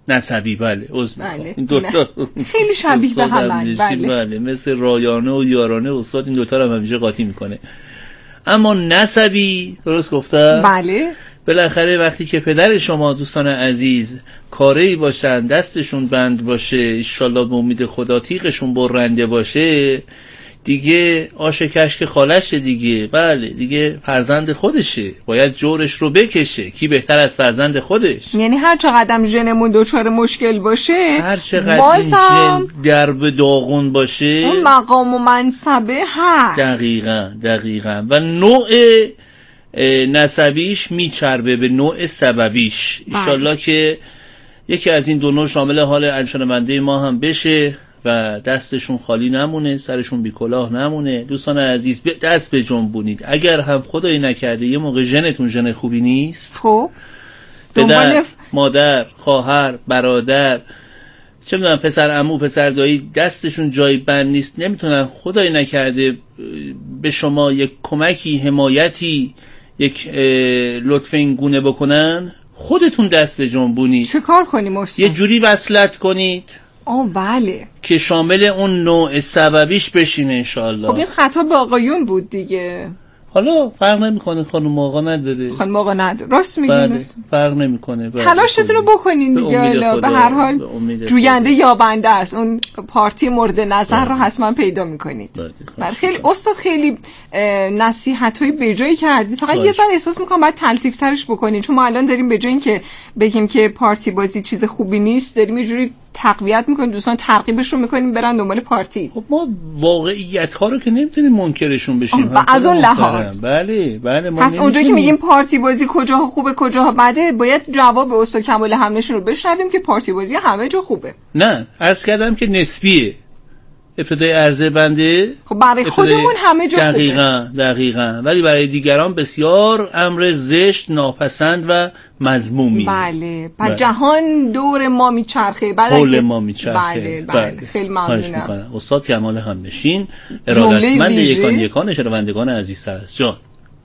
نسبی. بله این دوتا خیلی شبیه به هم. بله مثل رایانه و یارانه استاد این دوتا رو همیشه قاطی میکنه. اما نسبی، درست گفتم؟ بله. بالاخره وقتی که پدر شما دوستان عزیز کاری باشن، دستشون بند باشه، انشالله به امید خدا تیغشون برنده باشه، دیگه آش کشک خالشه دیگه. بله دیگه فرزند خودشه، باید جورش رو بکشه. کی بهتر از فرزند خودش؟ یعنی هر چقدر ژنمون دوچار مشکل باشه، هر چقدر این ژن درب داغون باشه، اون مقام و منصبه هست. دقیقاً و نوع نسبیش میچربه به نوع سببیش. انشالله که یکی از این دو نوع شامل حال شنونده ما هم بشه و دستشون خالی نمونه، سرشون بی کلاه نمونه. دوستان عزیز دست به جنبونید. اگر هم خدایی نکرده یه موقع ژنتون ژن خوبی نیست، خب پدر، مادر، خواهر، برادر، چه میدونم پسر عمو، پسر دایی دستشون جای بند نیست، نمیتونن خدایی نکرده به شما یک کمکی، حمایتی، یک لطف این گونه بکنن، خودتون دست به جنبونید. چه کار کنیم استاد؟ یه جوری وصلت کنید بله که شامل اون نوع سببیش بشینه انشالله. خب این خطا به آقایون بود دیگه. حالا فرق نمیکنه، خانم آقا نداره. خانم آقا نداره، راست میگین. بله فرق نمیکنه. تلاشتون رو بکنین دیگه. حالا به هر حال جوینده یابنده است. اون پارتی مورد نظر رو حتما پیدا میکنید. بله خیلی استاد، خیلی نصیحت‌های بجایی کردید. فقط یه ذره احساس میکنم باید تلطیف ترش بکنین، چون ما الان داریم به جای اینکه بگیم که پارتی بازی چیز خوبی نیست، داریم یه جوری تقویت میکنیم، دوستان ترغیبشون میکنیم برن دنبال پارتی. خب ما واقعیت ها رو که نمیتونیم منکرشون بشیم از اون لحاظ. بله ما پس اونجا که میگیم پارتی بازی کجاها خوبه کجاها بده، باید جواب استاد کمال حملشون رو بشنویم که پارتی بازی همه جا خوبه. نه عرض کردم که نسبیه. ابتدای عرضه بنده خب برای خودمون همه جا خوبه. دقیقاً ولی برای دیگران بسیار امر زشت، ناپسند و مذمومی. بله. جهان دور ما میچرخه، حول ما میچرخه. بله. خیلی ممنونم. استاد کمال همنشین، ارادتمند یکان شنوندگان عزیزتر از جان.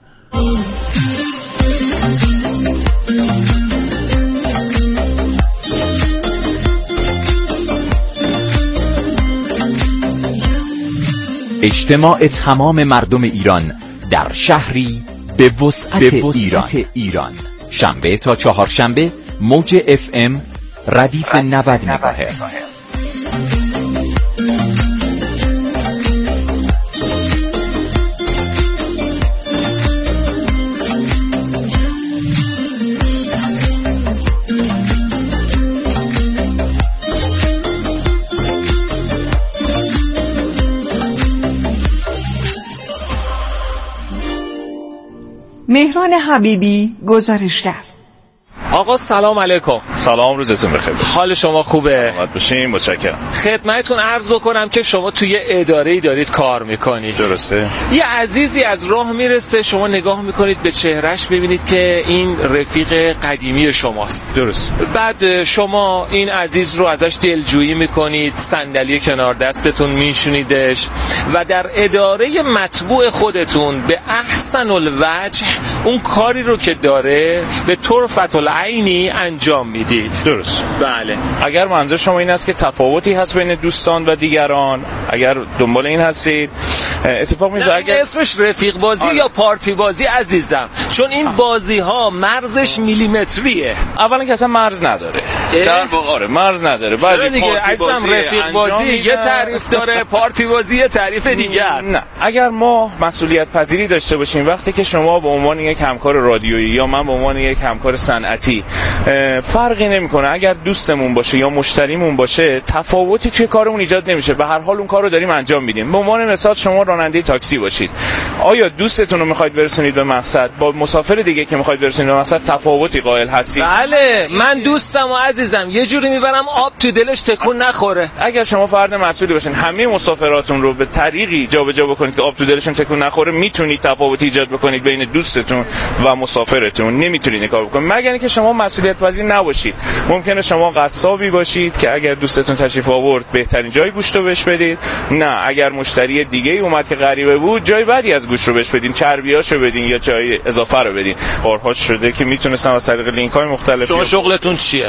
اجتماع تمام مردم ایران در شهری به وسعت ایران، شنبه تا چهارشنبه، موج FM ردیف 90 مگاهرتز. مهران حبیبی، گزارشگر. آقا سلام علیکم. سلام، روزتون بخیر. حال شما خوبه؟ راحت باشین، متشکرم. خدمتتون عرض بکنم که شما توی اداره‌ای دارید کار میکنید. درسته. یه عزیزی از راه میرسه، شما نگاه میکنید به چهرهش ببینید که این رفیق قدیمی شماست. درست. بعد شما این عزیز رو ازش دلجویی میکنید، صندلی کنار دستتون میشونیدش و در اداره مطبوع خودتون به احسن الوجه اون کاری رو که داره به طرفت العینی انجام میدید. درست. بله. اگر منظور شما این است که تفاوتی هست بین دوستان و دیگران، اگر دنبال این هستید، اتفاق میفته اگر اسمش رفیق بازی یا پارتی بازی عزیزم، چون این بازی ها مرزش میلیمتریه. اولا که اصلا مرز نداره. در واقع مرز نداره. بعضی دیگه عزیزم رفیق بازی یه تعریف داره، پارتی بازی یه تعریف دیگر. نه، اگر ما مسئولیت پذیری داشته باشیم، وقتی که شما به عنوان یک همکار رادیویی یا من به عنوان یک همکار صنعتی، فرقی نمیکنه اگر دوستمون باشه یا مشتریمون باشه، تفاوتی توی کارمون ایجاد نمیشه. به هر حال اون کارو داریم انجام میدیم. به عنوان مثال شما راننده تاکسی باشید، آیا دوستتون رو میخواید برسونید به مقصد با مسافر دیگه که میخواید برسونید به مقصد تفاوتی قائل هستید؟ بله، من دوستم و عزیزم یه جوری میبرم آب تو دلش تکون نخوره. اگر شما فرد مسئولی باشین، همه مسافراتون رو به طریقی جابجا بکنید که آب تو دلشون تکون نخوره، میتونید تفاوتی ایجاد بکنید بین دوستتون و مسافرتون. نمیتونید این کارو بکنید مگر اینکه شما مسئولیت پذیر نباشید. ممکنه شما قصابی باشید که اگر دوستتون تشریف آورد بهترین جای گوشت رو بهش بدید. نه، اگر مشتری دیگه اومد که غریبه بود، جای بعدی از گوشت رو بهش بدین، چربیاشو بدین یا جای اضافه رو بدین. بارها شده که میتونستم از طریق لینک‌های مختلف. شما شغلتون چیه؟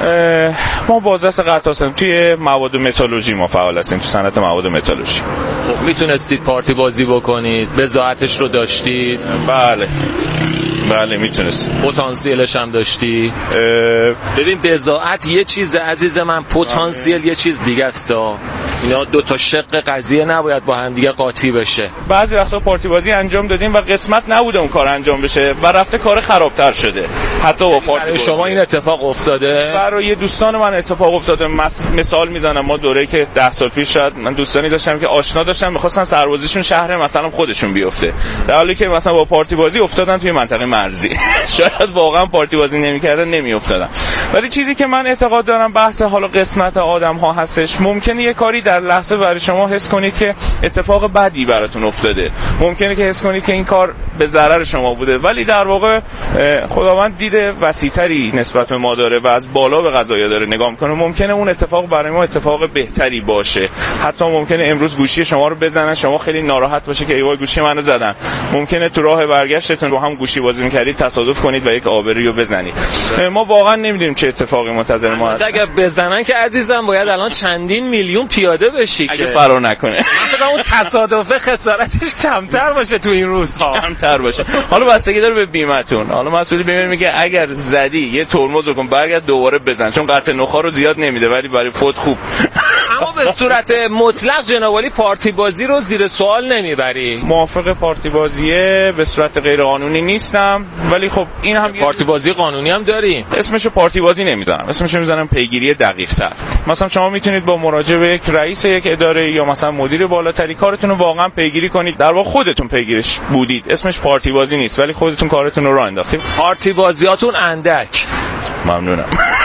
ما بازرس قطع هستیم، توی مواد متالورژی ما فعال هستیم، تو صنعت مواد متالورژی. خب میتونستید پارتی بازی بکنید؟ بضاعتش رو داشتید؟ بله میتونست. پتانسیلش هم داشتی؟ ببین بضاعت یه چیز عزیز من، پتانسیل یه چیز دیگه است. اینا دو تا شق قضیه نباید با هم دیگه قاطی بشه. بعضی وقتا پارتی بازی انجام دادیم و قسمت نبوده اون کار انجام بشه و رفته کار خرابتر شده. حتی با پارتی بازی شما این اتفاق افتاده؟ برای دوستان من اتفاق افتاده. مثال میزنم، ما دوره‌ای که 10 سال پیش شد من دوستانی داشتم که آشنا داشتم می‌خواستن سربازیشون شهر مثلا خودشون بیفته، در حالی که مثلا با پارتی بازی افتادن توی منطقه مرزی. شاید واقعا پارتی بازی نمی‌کردن نمی‌افتادن. ولی چیزی که من اعتقاد دارم بحث حالا قسمت آدم‌ها هستش. ممکنه یه کاری در لحظه برای شما حس کنید که اتفاق بدی براتون افتاده، ممکنه که حس کنید که این کار به ضرر شما بوده، ولی در واقع خداوند دید وسیع‌تری نسبت به ما داره و از بالا به قضایا داره نگاه می‌کنه. ممکنه اون اتفاق برای ما اتفاق بهتری باشه. حتی ممکنه امروز گوشی شما رو بزنن، شما خیلی ناراحت باشه که ایوای گوشی منو زدن. ممکنه تو راه برگشتتون رو هم گوشی بازی می‌کردید تصادف کنید و یک آبرویی رو بزنید. ما واقعا نمی‌دونیم چه اتفاقی منتظر ما هست. اگه بزنن که عزیزم باید الان چندین میلیون پیاده بشی اگه فرار نکنه. مثلا اون تصادف خسارتش کمتر باشه تو این روزها، کمتر باشه. حالا بستگی داره به بیمه‌تون. حالا مسئول بیمه میگه اگر زدی یه ترمز بکن برگرد دوباره بزن، چون قطع نخاع رو زیاد نمیده ولی برای فوت خوب. اما به صورت مطلق جناب عالی پارتی بازی رو زیر سوال نمیبری؟ موافق پارتی بازیه به صورت غیر قانونی نیستم، ولی خب این هم پارتی بازی قانونی هم داریم. اسمشو پارتی بازی نمیذارم، اسمشو میذارم پیگیری دقیق‌تر. مثلا شما میتونید با مراجعه به یک رئیس یک اداره یا مثلا مدیر بالاتری کارتون رو واقعا پیگیری کنید. در واقع خودتون پیگیرش بودید، اسمش پارتی بازی نیست ولی خودتون کارتون رو راه انداختید. پارتی بازیاتون اندک. ممنونم.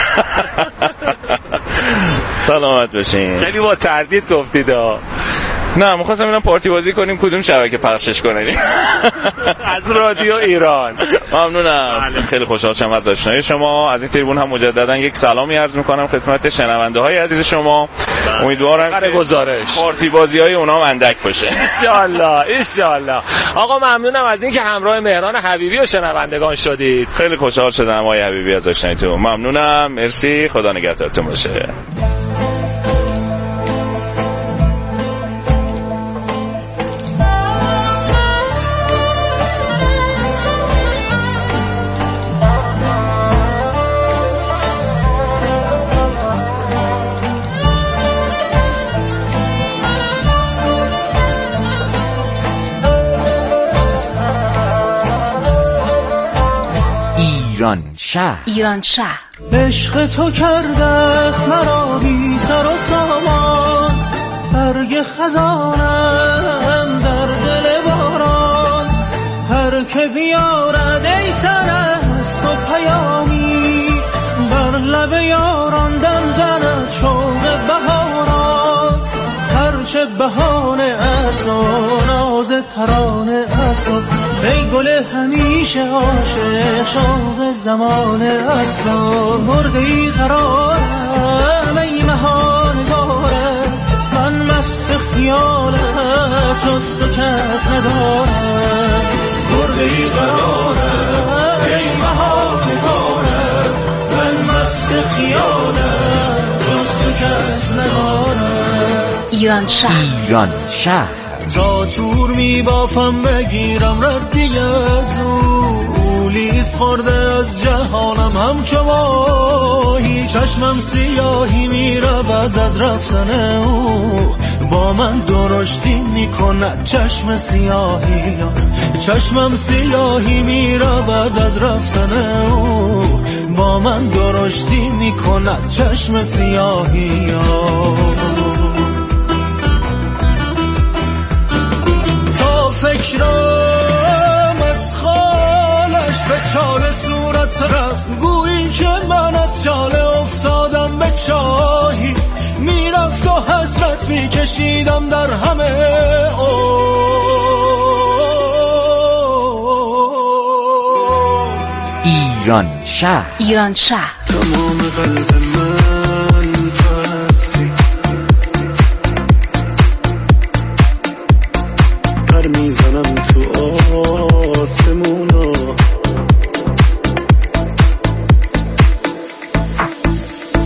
سلامت باشین. خیلی با تردید گفتید. نه می‌خواستم ببینم پارتی بازی کنیم کدوم شبکه پخشش کنیم. از رادیو ایران. ممنونم. خیلی خوشحال شدم از آشنایی شما. از این تریبون هم مجددا یک سلامی عرض می‌کنم خدمت شنونده‌های عزیز شما. امیدوارم که گزارش پارتی بازی‌های اونها هم اندک باشه. ان آقا ممنونم از اینکه همراه مهران حبیبی و شنوندگان شدید. خیلی خوشحال شدم آقای حبیبی از آشناییتون. ممنونم. مرسی. خدا نگهدارتون باشه. ایران شهر عشق تو کرده است مرا بی سر و سامان، برگ خزانم در دل باران، هر که بیارد ای سرست و پیامی، بر لب یاران دم زند شوق بهاران، هرچه بهانه است و ناز ترانه است و ای گل همیشه عاشق شوق زمانه است و مرده ای قرارم ای مهان گارم، من مست خیالت جز تو کس ندارم، مرده ای قرارم ای مهان گارم، من مست خیالت جز تو کس ندارم. ایران شهر تا تور می بافم بگیرم ردی از او، لیز خورده از جهانم همچو ماهی، چشمم سیاهی می رود از رفتن او، با من درشتی می کند چشم سیاهی، چشمم سیاهی می رود از رفتن او، با من درشتی می کند چشم سیاهی. فکرم از خالش به چاله صورت رفت، گویی که من از چاله افتادم به چاهی، میرفت و حسرت میکشیدم در همه ایران شهر تمام قلب من پستی، پر میزنم تو آسمونا،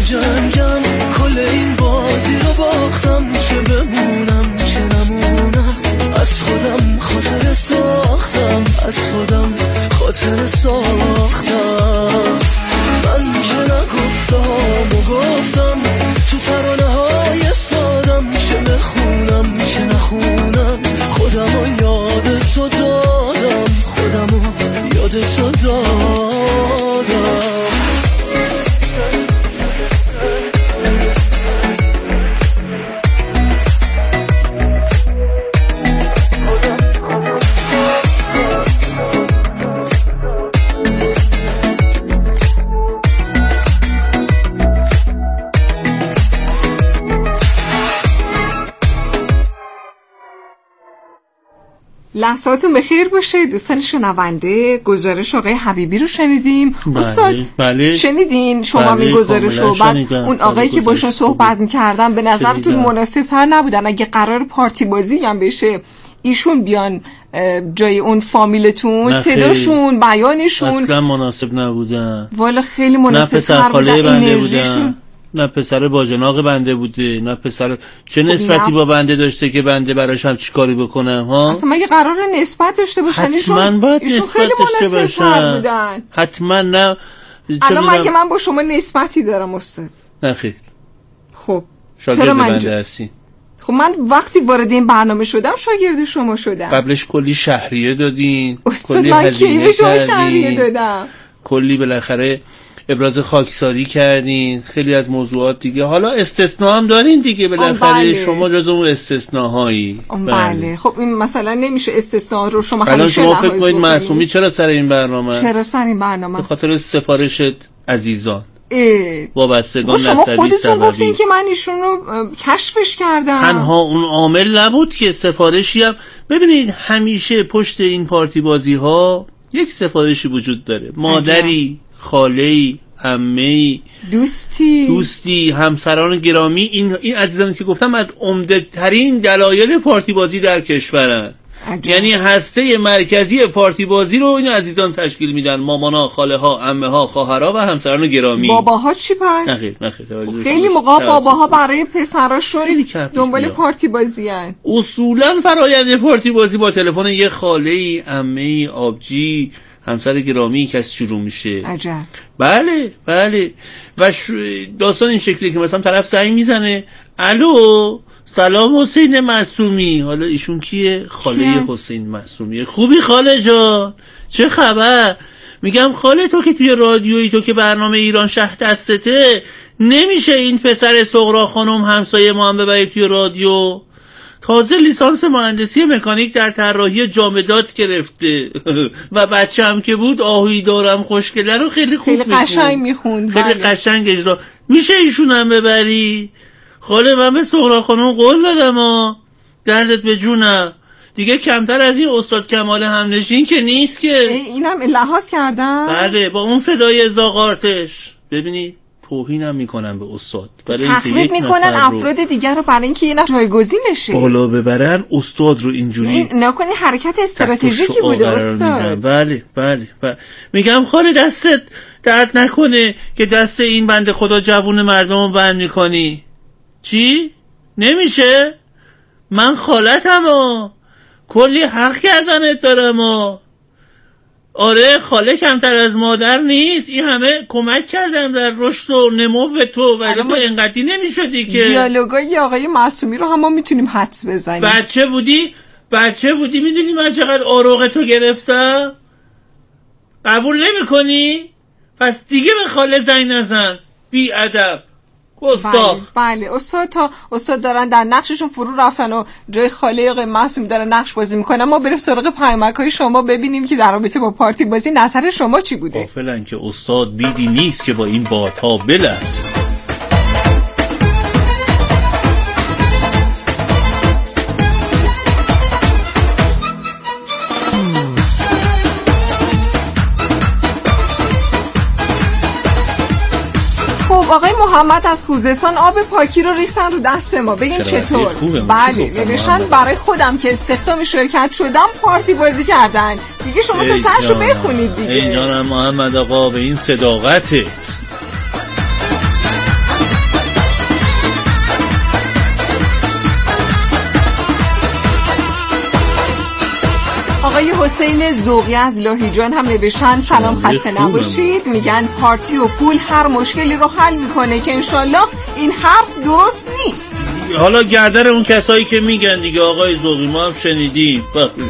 جنگم، کل این بازی رو باختم، چه بمونم چه نمونم، از خودم خاطر ساختم، از خودم خاطر ساختم. من که نگفتم و گفتم تو ترانه های سادم، چه بخونم چه نخونم، خودم رو یاد تو دادم، خودم رو یاد تو دادم. لحظاتون بخیر باشه دوستان شنونده. گزارش آقای حبیبی رو شنیدیم. استاد بله. شنیدین شما این گزارش رو؟ بعد اون آقایی که باشون صحبت می‌کردن به نظرتون مناسب تر نبودن اگه قرار پارتی بازی هم بشه ایشون بیان جای اون فامیلتون؟ صداشون، بیانشون اصلا مناسب نبودن. والا خیلی مناسب تر بودن. انرژیشون نه پسر باجناق بنده بوده، نه پسر چه نسبتی با بنده داشته که بنده براش هم چی کاری بکنم ها؟ اصلا مگه قرار نسبت داشته باشن؟ حتما باید ایشون نسبت خیلی داشته باشن. بودن. حتما. نه الان مگه من با شما نسبتی دارم استاد؟ نه خیر. خب شاگرد بنده هستی. خب من وقتی وارد این برنامه شدم شاگرد شما شدم. قبلش کلی شهریه دادین، کلی هزینه کردین، شهریه دادم، کلی بالاخره ابراز خاکساری کردین، خیلی از موضوعات دیگه. حالا استثناء هم دارین دیگه بالاخره. شما جزو اون استثناهایی. بله. خب این مثلا نمیشه استثناء رو شما الان شما فکر کنید معصومی چرا سر این برنامه؟ چرا سر این برنامه؟ به خاطر سفارش عزیزان وابستگان شما خودتون گفتین که من ایشون رو کشفش کردم. تنها اون عامل نبود که سفارشی هم. ببینید همیشه پشت این پارتی بازی ها یک سفارشی وجود داره. مادری، خاله‌ای، عمه‌ای، دوستی، همسران گرامی. این عزیزانی که گفتم از عمده ترین دلایل پارتی بازی در کشورن. یعنی هسته مرکزی پارتی بازی رو این عزیزان تشکیل میدن. مامانا، خاله ها، عمه ها، خواهرها و همسران گرامی. باباها چی پس؟ نه خیلی موقع باباها برای پسراشون دنبال پارتی بازی هن. اصولا فرآیند پارتی بازی با تلفن یه خاله‌ای، عمه‌ای، آبجی، همسر گرامی کسی شروع میشه. عجب. بله. و داستان این شکلی که مثلا طرف زنگ میزنه، الو سلام حسین معصومی. حالا ایشون کیه؟ خاله حسین معصومی. خوبی خاله جان؟ چه خبر؟ میگم خاله تو که توی رادیویی، تو که برنامه ایران شهر دستته، نمیشه این پسر سغرا خانم همسایه ما هم ببرید توی رادیو؟ تازه لیسانس مهندسی مکانیک در طراحی جامدات گرفته و بچه هم که بود آهوی دارم خوشگله رو خیلی خوب میخوند، خیلی قشنگ میخوند، خیلی قشنگ اجرا. میشه ایشون هم ببری؟ خاله من به سغرا خانم قول دادم دردت به جونم، دیگه کمتر از این استاد کمال همنشین که نیست که. اینم لحاظ کردم. بله با اون صدای زاغارتش. ببینید توهینم میکنن به استاد، تخریب میکنن افراد دیگر رو برای اینکه یه جایگزین بشه، بالا ببرن استاد رو. اینجوری نکنی حرکت استراتژیکی بوده استاد. بله. میگم خاله دستت درد نکنه که دست این بنده خدا جوون مردم رو بند میکنی. چی؟ نمیشه؟ من خالتم کلی حق کردنت دارم آره خاله کمتر از مادر نیست، این همه کمک کردم در رشد و نمو تو، ولی تو اینقدی نمیشدی که. دیالوگای آقای معصومی رو هم ما میتونیم حدس بزنیم. بچه بودی میدونی من چقدر آروغ تو گرفتم؟ قبول نمی کنی؟ پس دیگه به خاله زنگ نزن، بی ادب. بله استاد دارن در نقششون فرو رفتن و جای خاله آقای معصومی دارن نقش بازی میکنن. ما بریم سراغ پیامک‌های شما ببینیم که در رابطه با پارتی بازی نظر شما چی بوده. غافلن که استاد بیدی نیست که با این بادها بلرزه. آقای محمد از خوزستان آب پاکی رو ریختن رو دست ما، بگیم چطور؟ بله نوشتن برای خودم که استخدام شرکت شدم پارتی بازی کردن. دیگه شما تو ترش رو بخونید دیگه. ای جانم محمد آقا به این صداقتت. آقای حسین ذوقی از لاهیجان هم نوشتن سلام خسته نباشید. میگن پارتی و پول هر مشکلی رو حل میکنه که انشالله این حرف درست نیست. حالا گردن اون کسایی که میگن دیگه آقای ذوقی، ما هم شنیدیم.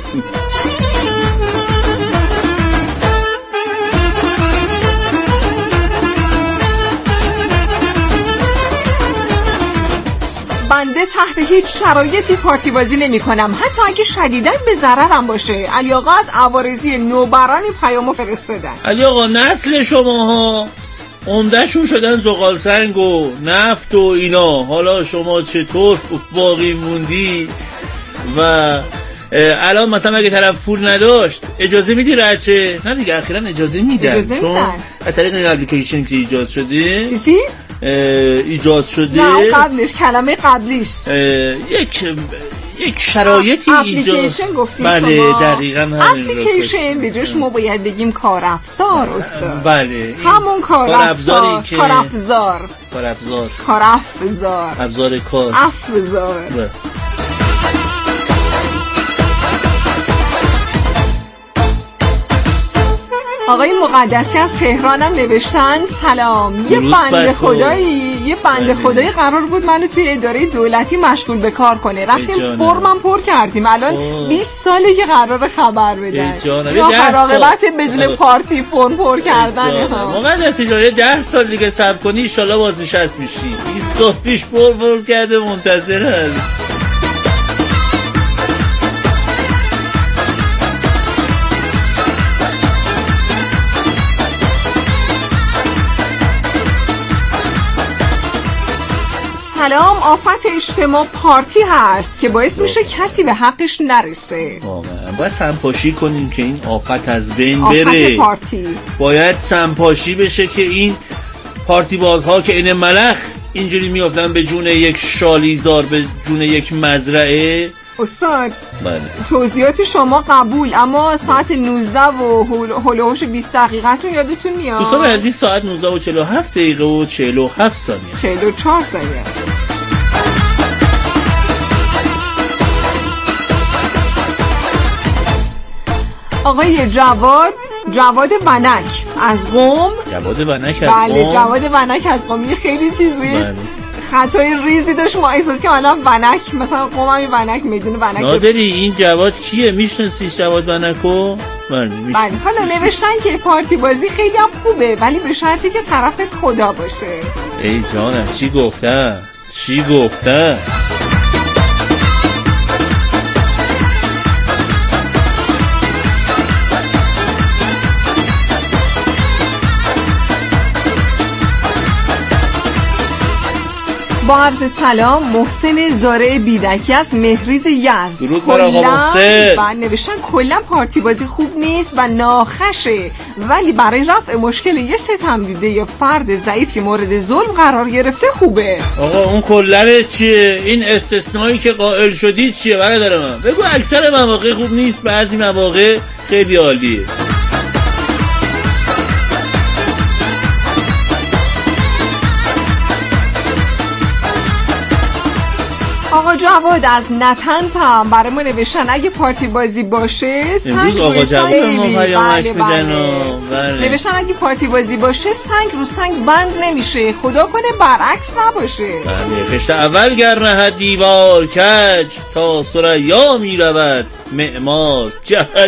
بنده تحت هیچ شرایطی پارتی بازی نمی کنم، حتی اگه شدیداً به ضررم باشه. علی آقا از عوارضی نوبرانی پیامو فرستادن. علی آقا نسل شماها عمدهشون شدن زغال سنگ و نفت و اینا، حالا شما چطور باقی موندی؟ و الان مثلا اگه طرف پول نداشت اجازه میدی رچه؟ نه دیگه اخیراً اجازه میدن، چون از طریق این اپلیکیشن که ایجاد شده. چی؟ ایجاد شده. نه قبلش، کلمه قبلیش یک شرایطی ایجاد. اپلیکیشن گفتیم بله شما. دقیقاً همین. اپلیکیشن به جاش ما باید بگیم کارافزار استاد. بله همون کارافزار. ابزار کار. افزار. آقای مقدسی از تهران هم نوشتن سلام. یه بنده خدایی قرار بود منو توی اداره دولتی مشغول به کار کنه، رفتیم فرمم پر کردیم، الان 20 ساله که قرار خبر بدن. یا مراقبت بدون پارتی فرم پر کردن. مقدسی جان 10 سال دیگه صبر کنی ان شاءالله بازنشسته میشی. 20 سال پیش پر کرده منتظر هست. سلام. آفت اجتماع پارتی هست که باعث میشه کسی به حقش نرسه. واقعا باید سمپاشی کنیم که این آفت از بین بره. آفت پارتی باید سمپاشی بشه که این پارتی بازها که این ملخ اینجوری میافتن به جون یک شالیزار، به جون یک مزرعه. استاد بله. توضیحات شما قبول، اما ساعت 19 و هلوهوش 20 دقیقتون یادتون میاد؟ دوستان عزیز ساعت 19 و 47 دقیقه و 47 ثانیه 44 ثانیه. آقای جواد ونک از قم. بله جواد ونک از قم. یه خیلی چیز بود، خطای ریزی داشت، ما احساس که الان ونک مثلا قوممی ونک میدونه ونک. نادری این جواد کیه؟ میشناسیش جواد ونکو؟ بله حالا نوشتن که پارتی بازی خیلی هم خوبه ولی به شرطی که طرفت خدا باشه. ای جانم چی گفتن؟ با عرض سلام، محسن زارع بیدکی از مهریز یزد. درود بر آقا محسن. نوشتن کلا پارتی بازی خوب نیست و ناخشه، ولی برای رفع مشکل یه ستم دیده یا فرد ضعیف که مورد ظلم قرار گرفته خوبه. آقا اون کلره چیه؟ این استثنایی که قائل شدی چیه؟ برادر من بگو اکثر مواقع خوب نیست، بعضی مواقع خیلی عالیه. آقا جواد از نتنز هم برای ما نوشتن اگه پارتی بازی باشه سنگ روی سنگ. نوشتن اگه پارتی بازی باشه سنگ رو سنگ بند نمیشه، خدا کنه برعکس نباشه. بله خشت اول گر نهد دیوار کج، تا ثریا می رود معمار کج.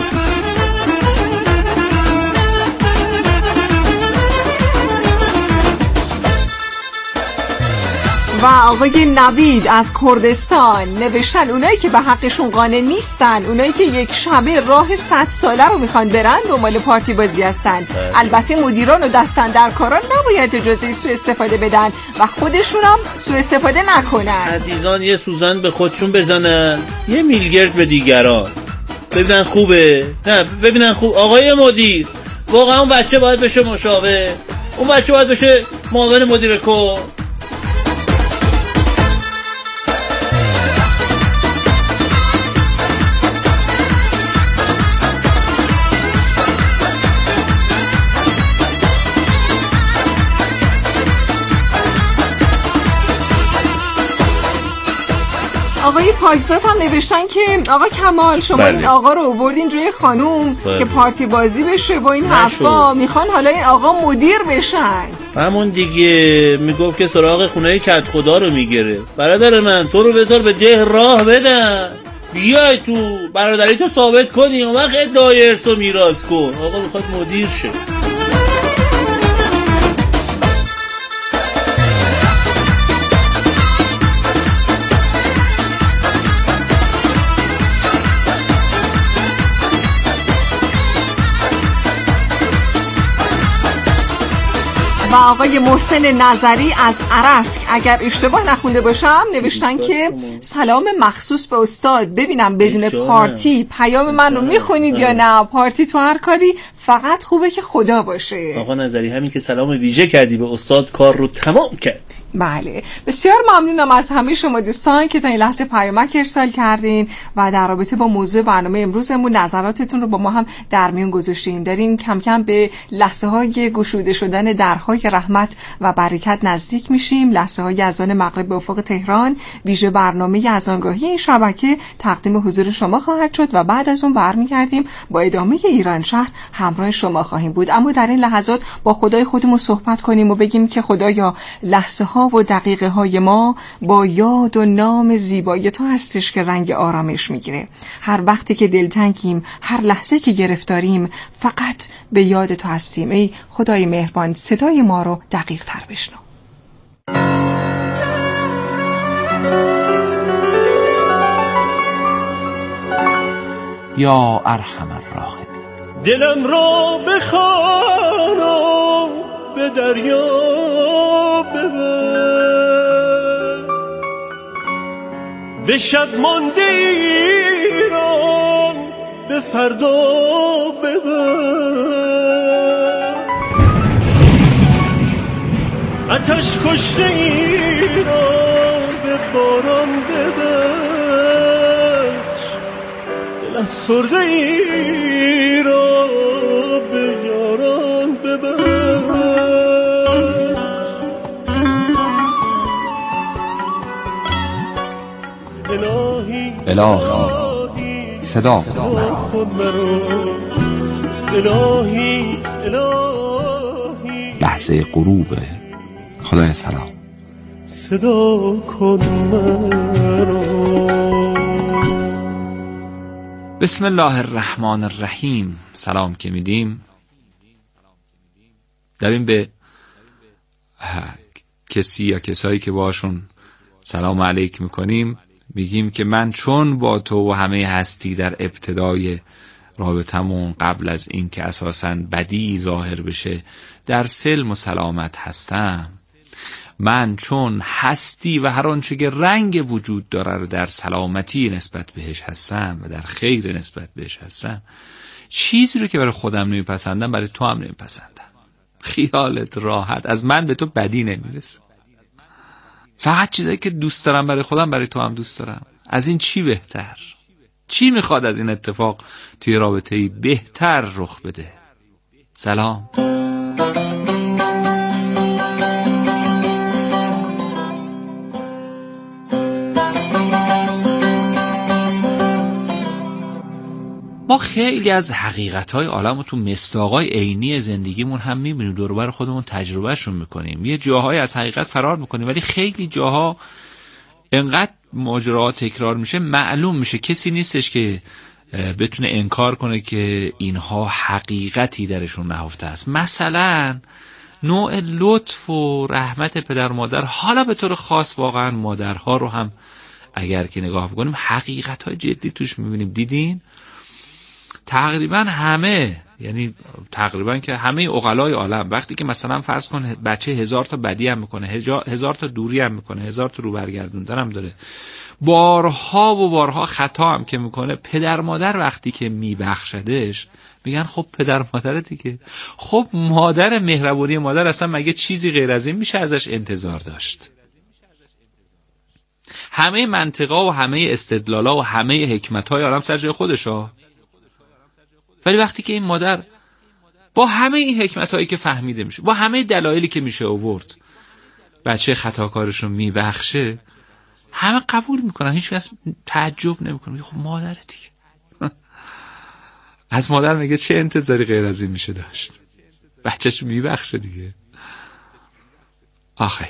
و آقای نوید از کردستان نوشتن اونایی که به حقشون قانع نیستن، اونایی که یک شبه راه 100 ساله رو میخوان برن دنبال پارتی بازی هستن. البته مدیران و دستن در کاران نباید اجازه سوء استفاده بدن و خودشون هم سوء استفاده نکنن. عزیزان یه سوزن به خودشون بزنن، یه میلگرد به دیگران، ببینن خوبه. نه ببینن خوب. آقای مدیر واقعا اون بچه باید بشه مشاور، اون بچه باید بشه معاون مدیر کل. آقای پاکزاد هم نوشتن که آقا کمال شما این آقا رو آوردین جوی خانوم که پارتی بازی بشه و این حرفا، میخوان حالا این آقا مدیر بشن. همون دیگه میگفت که سراغ خونه کت خدا رو میگیره. برادر من تو رو بذار به ده راه بدن، بیای تو برادری تو ثابت کنی، اون وقت ادعای ارث و میراث کن. آقا میخواد مدیر شه. و آقای محسن نظری از عرسک اگر اشتباه نخونده باشم نوشتن که سلام مخصوص به استاد، ببینم بدون پارتی پیام من رو میخونید یا نه؟ پارتی تو هر کاری فقط خوبه که خدا باشه. آقا نظری همین که سلام ویژه کردی به استاد کار رو تمام کردی. بله بسیار ممنونم از همه شما دوستان که تا این لحظه پیامک ارسال کردین و در رابطه با موضوع برنامه امروزمون نظراتتون رو با ما هم در میون گذاشتین. دارین کم کم به لحظه های گشوده شدن درهای رحمت و برکت نزدیک میشیم. لحظه های اذان مغرب به افق تهران ویژه برنامه اذانگاهی این شبکه تقدیم حضور شما خواهد شد و بعد از اون برمیگردیم با ادامه ایران شهر همراه شما خواهیم بود. اما در این لحظات با خدای خودمون صحبت کنیم و بگیم که خدایا لحظه ها و دقیقه های ما با یاد و نام زیبای تو هستش که رنگ آرامش میگیره. هر وقتی که دلتنگیم، هر لحظه که گرفتاریم، فقط به یاد تو هستیم. ای خدای مهربان صدای ما رو دقیق تر بشنو. یا ارحم الراحمین. دلم را بخوانم به دریا ببر، به شب مانده ایران به فردا ببر، آتش کشته ایران به باران ببخش، دل افسرده ایران به یاران ببخش. الهی صدا کن مرا، الهی لحظه غروب خدای سلام صدا کن مرا. بسم الله الرحمن الرحیم. سلام که میدیم داریم به کسی یا کسایی که باشون سلام علیک میکنیم میگیم که من چون با تو و همه هستی در ابتدای رابطمون قبل از این که اساساً بدی ظاهر بشه در سلم و سلامت هستم، من چون هستی و هر آنچه که رنگ وجود داره رو در سلامتی نسبت بهش هستم و در خیر نسبت بهش هستم، چیزی رو که برای خودم نمیپسندم برای تو هم نمیپسندم. خیالت راحت، از من به تو بدی نمیرسه. فقط چیزایی که دوست دارم برای خودم برای تو هم دوست دارم. از این چی بهتر؟ چی میخواد از این اتفاق توی رابطه‌ای بهتر رخ بده؟ سلام. ما خیلی از حقیقت‌های عالم رو تو مصداق‌های عینی زندگیمون هم می‌بینیم، دور و بر خودمون تجربهشون می‌کنیم. یه جاهای از حقیقت فرار می‌کنیم ولی خیلی جاها انقدر ماجراها تکرار میشه معلوم میشه کسی نیستش که بتونه انکار کنه که اینها حقیقتی درشون نهفته است. مثلا نوع لطف و رحمت پدر مادر، حالا به طور خاص واقعا مادرها رو هم اگر که نگاه بکنیم حقیقت‌های جدی توش می‌بینیم. دیدین؟ تقریبا همه، یعنی تقریبا که همه عقلای عالم وقتی که مثلا فرض کن بچه 1000 تا بدی هم میکنه، 1000 تا دوری هم میکنه، 1000 تا رو برگردوندن هم داره، بارها و بارها خطا هم که میکنه، پدر مادر وقتی که میبخشدش میگن خب پدر مادر دیگه. خب مادر، مهربونی مادر اصلا مگه چیزی غیر از این میشه ازش انتظار داشت؟ همه منطقا و همه استدلالا و همه حکمت‌های عالم سر جای خودشا، ولی وقتی که این مادر با همه این حکمت‌هایی که فهمیده میشه، با همه دلایلی که میشه آورد، بچه خطاکارش رو میبخشه، همه قبول میکنن، هیچ کس تعجب نمیکنه. خب مادر دیگه از مادر میگه چه انتظاری غیر از این میشه داشت؟ بچه‌ش میبخشه دیگه. آخه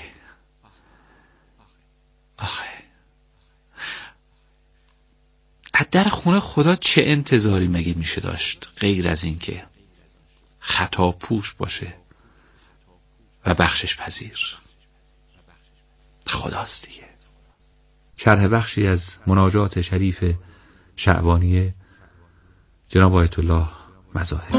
از در خونه خدا چه انتظاری مگه میشه داشت غیر از این که خطا پوش باشه و بخشش پذیر؟ خداست دیگه. شرح بخشی از مناجات شریف شعبانیه جناب آیت الله مظاهری.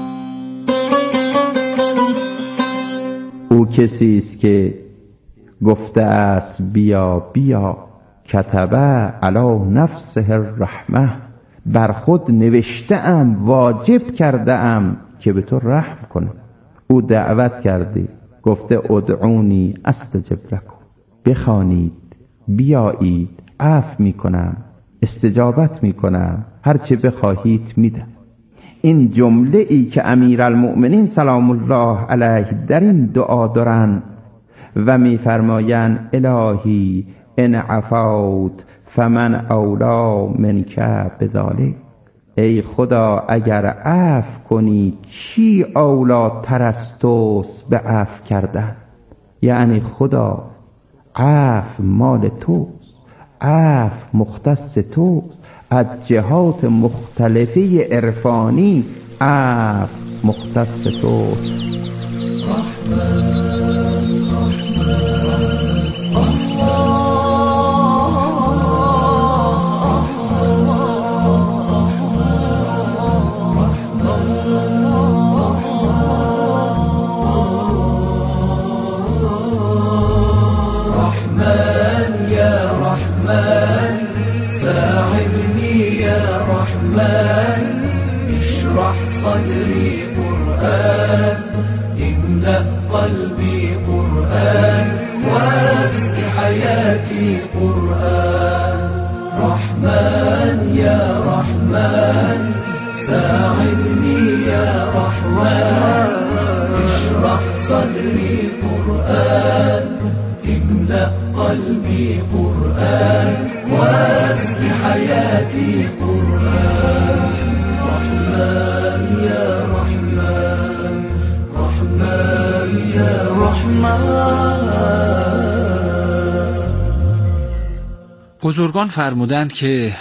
او کسی است که گفته است بیا بیا، کتبه علی نفسه الرحمه، بر خود نوشته ام، واجب کرده ام که به تو رحم کنم. او دعوت کرده، گفته ادعونی استجب لکم، بخوانید بیایید عفو میکنم، استجابت میکنم، هرچه بخواهید میدم. این جمله ای که امیرالمؤمنین سلام الله علیه در این دعا دارن و میفرمایند الهی ان عفوت فمن اولا منک بذلک، ای خدا اگر عفو کنی کی اولا تر از توست به عفو کردن؟ یعنی خدا عفو مال توست، عفو مختص توست، از جهات مختلفه عرفانی عفو مختص توست. صدري قرآن املأ قلبي قرآن واسق حياتي قرآن. رحمن يا رحمن ساعدني يا رحمن اشرح صدري قرآن املأ قلبي قرآن واسق حياتي قرآن. رحمن يا رحمن رحمن يا رحمن. بزرگان فرمودند که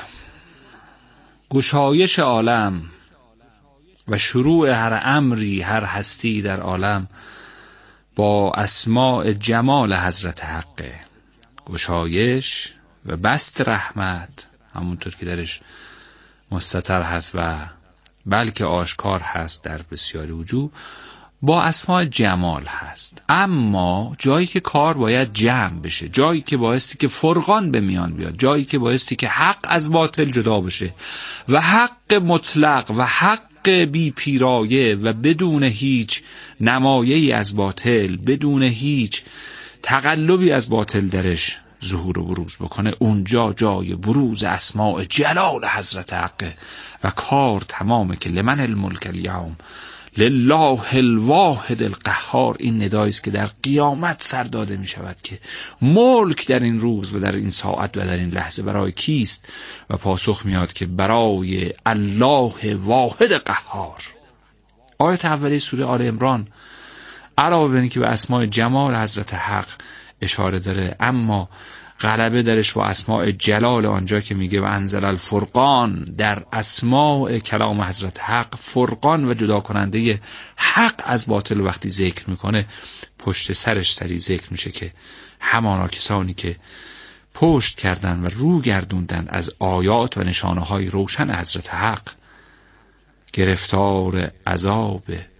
گشایش عالم و شروع هر امری، هر هستی در عالم با اسماء جمال حضرت حقه. گشایش و بست رحمت همونطور که درش مستتر هست و بلکه آشکار هست در بسیاری وجوه با اسماء جمال هست. اما جایی که کار باید جمع بشه، جایی که بایستی که فرقان به میان بیاد، جایی که بایستی که حق از باطل جدا بشه و حق مطلق و حق بی پیرایه و بدون هیچ نمایه‌ای از باطل، بدون هیچ تقلبی از باطل درش ظهور و بروز بکنه، اونجا جای بروز اسماء جلال حضرت حقه و کار تمامه که لمن الملک الیوم لله الواحد القهار. این ندایی است که در قیامت سر داده می شود که ملک در این روز و در این ساعت و در این لحظه برای کیست؟ و پاسخ میاد که برای الله واحد قهار. آیت اولی سوره آل عمران علاوه بر اینکه به اسماء جمال حضرت حق اشاره داره، اما غلبه درش با اسماء جلال آنجا که میگه و انزل الفرقان، در اسماء کلام حضرت حق فرقان و جدا کننده حق از باطل وقتی ذکر میکنه، پشت سرش سری ذکر میشه که همانا کسانی که پشت کردن و رو گردوندن از آیات و نشانه های روشن حضرت حق گرفتار عذاب